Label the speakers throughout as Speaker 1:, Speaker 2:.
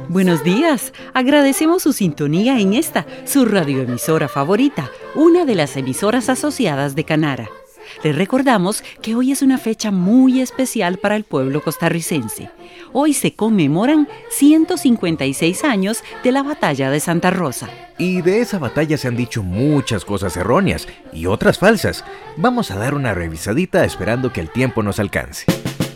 Speaker 1: Buenos días, agradecemos su sintonía en esta, su radioemisora favorita, una de las emisoras asociadas de Canara. Les recordamos que hoy es una fecha muy especial para el pueblo costarricense. Hoy se conmemoran 156 años de la Batalla de Santa Rosa.
Speaker 2: Y de esa batalla se han dicho muchas cosas erróneas y otras falsas. Vamos a dar una revisadita esperando que el tiempo nos alcance.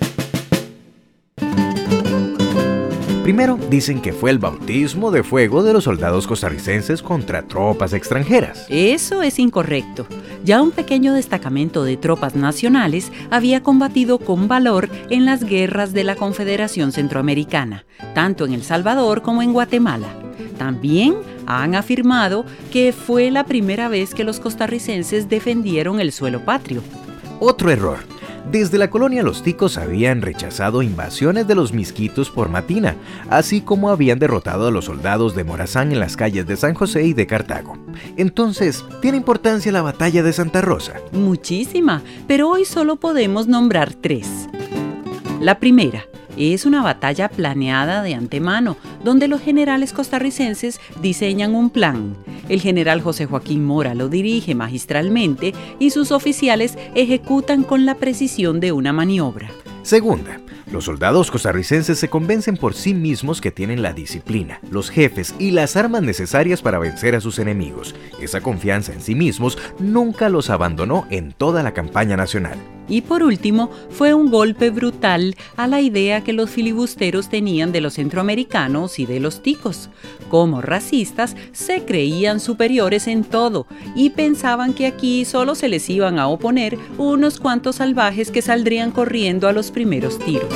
Speaker 2: Primero, dicen que fue el bautismo de fuego de los soldados costarricenses contra tropas extranjeras.
Speaker 1: Eso es incorrecto. Ya un pequeño destacamento de tropas nacionales había combatido con valor en las guerras de la Confederación Centroamericana, tanto en El Salvador como en Guatemala. También han afirmado que fue la primera vez que los costarricenses defendieron el suelo patrio.
Speaker 2: Otro error. Desde la colonia los ticos habían rechazado invasiones de los misquitos por Matina, así como habían derrotado a los soldados de Morazán en las calles de San José y de Cartago. Entonces, ¿tiene importancia la batalla de Santa Rosa?
Speaker 1: Muchísima, pero hoy solo podemos nombrar 3. La primera es una batalla planeada de antemano, donde los generales costarricenses diseñan un plan. El general José Joaquín Mora lo dirige magistralmente y sus oficiales ejecutan con la precisión de una maniobra.
Speaker 2: Segunda, los soldados costarricenses se convencen por sí mismos que tienen la disciplina, los jefes y las armas necesarias para vencer a sus enemigos. Esa confianza en sí mismos nunca los abandonó en toda la campaña nacional.
Speaker 1: Y por último, fue un golpe brutal a la idea que los filibusteros tenían de los centroamericanos y de los ticos. Como racistas, se creían superiores en todo y pensaban que aquí solo se les iban a oponer unos cuantos salvajes que saldrían corriendo a los primeros tiros.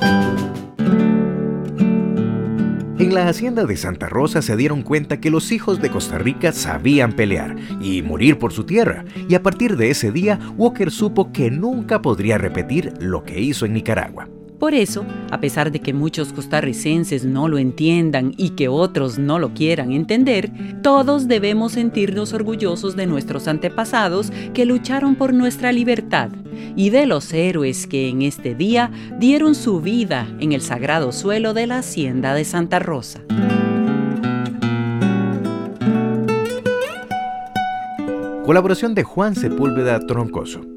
Speaker 2: En la hacienda de Santa Rosa se dieron cuenta que los hijos de Costa Rica sabían pelear y morir por su tierra, y a partir de ese día Walker supo que nunca podría repetir lo que hizo en Nicaragua.
Speaker 1: Por eso, a pesar de que muchos costarricenses no lo entiendan y que otros no lo quieran entender, todos debemos sentirnos orgullosos de nuestros antepasados que lucharon por nuestra libertad y de los héroes que en este día dieron su vida en el sagrado suelo de la hacienda de Santa Rosa.
Speaker 2: Colaboración de Juan Sepúlveda Troncoso.